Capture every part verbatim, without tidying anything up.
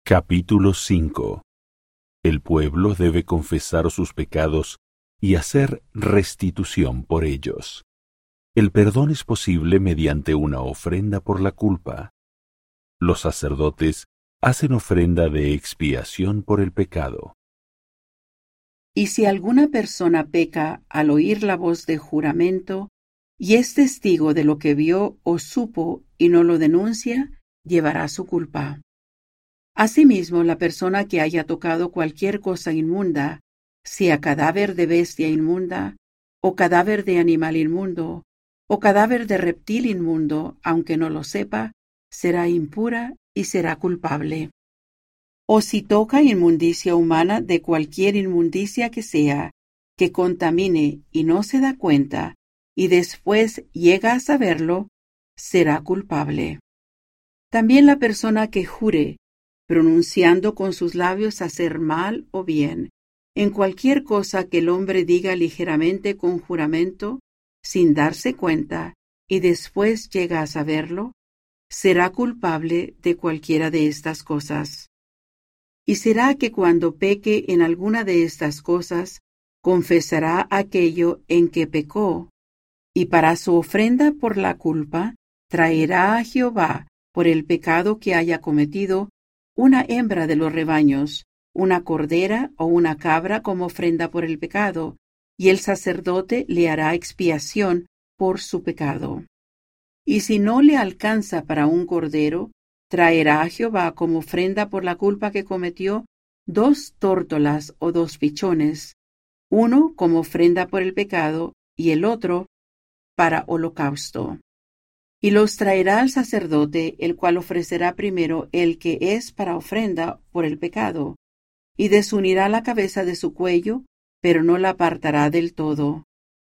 Capítulo cinco. El pueblo debe confesar sus pecados y hacer restitución por ellos. El perdón es posible mediante una ofrenda por la culpa. Los sacerdotes hacen ofrenda de expiación por el pecado. Y si alguna persona peca al oír la voz de juramento, y es testigo de lo que vio o supo y no lo denuncia, llevará su culpa. Asimismo, la persona que haya tocado cualquier cosa inmunda, sea cadáver de bestia inmunda, o cadáver de animal inmundo, o cadáver de reptil inmundo, aunque no lo sepa, será impura y será culpable. O si toca inmundicia humana de cualquier inmundicia que sea, que contamine y no se da cuenta, y después llega a saberlo, será culpable. También la persona que jure, pronunciando con sus labios hacer mal o bien, en cualquier cosa que el hombre diga ligeramente con juramento, sin darse cuenta, y después llega a saberlo, será culpable de cualquiera de estas cosas. Y será que cuando peque en alguna de estas cosas, confesará aquello en que pecó, y para su ofrenda por la culpa, traerá a Jehová, por el pecado que haya cometido, una hembra de los rebaños, una cordera o una cabra como ofrenda por el pecado, y el sacerdote le hará expiación por su pecado. Y si no le alcanza para un cordero, traerá a Jehová como ofrenda por la culpa que cometió dos tórtolas o dos pichones, uno como ofrenda por el pecado y el otro para holocausto. Y los traerá al sacerdote, el cual ofrecerá primero el que es para ofrenda por el pecado, y desunirá la cabeza de su cuello, pero no la apartará del todo.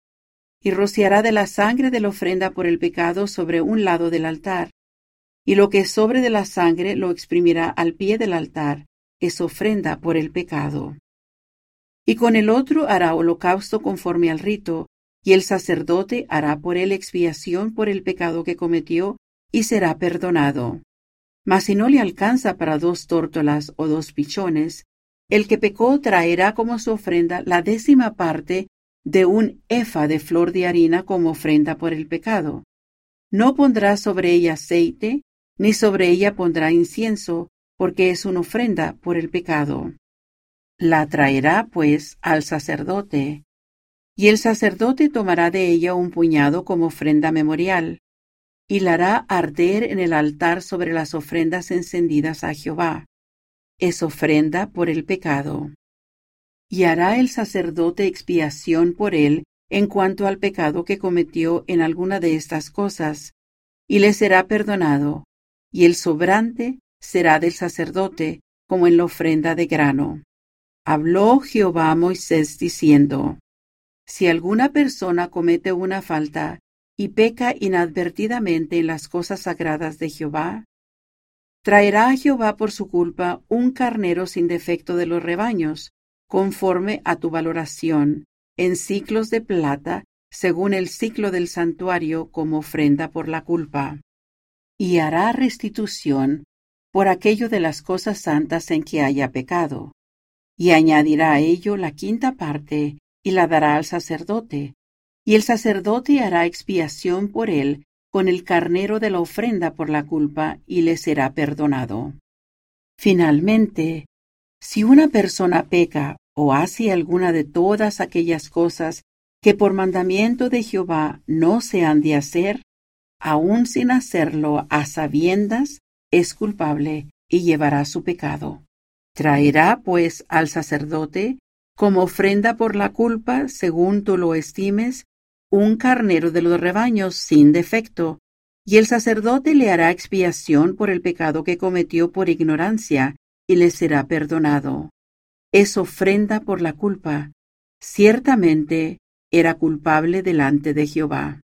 Y rociará de la sangre de la ofrenda por el pecado sobre un lado del altar, y lo que sobre de la sangre lo exprimirá al pie del altar, es ofrenda por el pecado. Y con el otro hará holocausto conforme al rito, y el sacerdote hará por él expiación por el pecado que cometió, y será perdonado. Mas si no le alcanza para dos tórtolas o dos pichones, el que pecó traerá como su ofrenda la décima parte de un efa de flor de harina como ofrenda por el pecado. No pondrá sobre ella aceite, ni sobre ella pondrá incienso, porque es una ofrenda por el pecado. La traerá, pues, al sacerdote, y el sacerdote tomará de ella un puñado como ofrenda memorial, y la hará arder en el altar sobre las ofrendas encendidas a Jehová. Es ofrenda por el pecado. Y hará el sacerdote expiación por él en cuanto al pecado que cometió en alguna de estas cosas, y le será perdonado, y el sobrante será del sacerdote, como en la ofrenda de grano. Habló Jehová a Moisés diciendo: Si alguna persona comete una falta y peca inadvertidamente en las cosas sagradas de Jehová, traerá a Jehová por su culpa un carnero sin defecto de los rebaños, conforme a tu valoración, en siclos de plata, según el siclo del santuario, como ofrenda por la culpa. Y hará restitución por aquello de las cosas santas en que haya pecado, y añadirá a ello la quinta parte, y la dará al sacerdote, y el sacerdote hará expiación por él con el carnero de la ofrenda por la culpa, y le será perdonado. Finalmente, si una persona peca o hace alguna de todas aquellas cosas que por mandamiento de Jehová no se han de hacer, aun sin hacerlo a sabiendas, es culpable y llevará su pecado. Traerá, pues, al sacerdote, como ofrenda por la culpa, según tú lo estimes, un carnero de los rebaños sin defecto, y el sacerdote le hará expiación por el pecado que cometió por ignorancia, y le será perdonado. Es ofrenda por la culpa. Ciertamente era culpable delante de Jehová.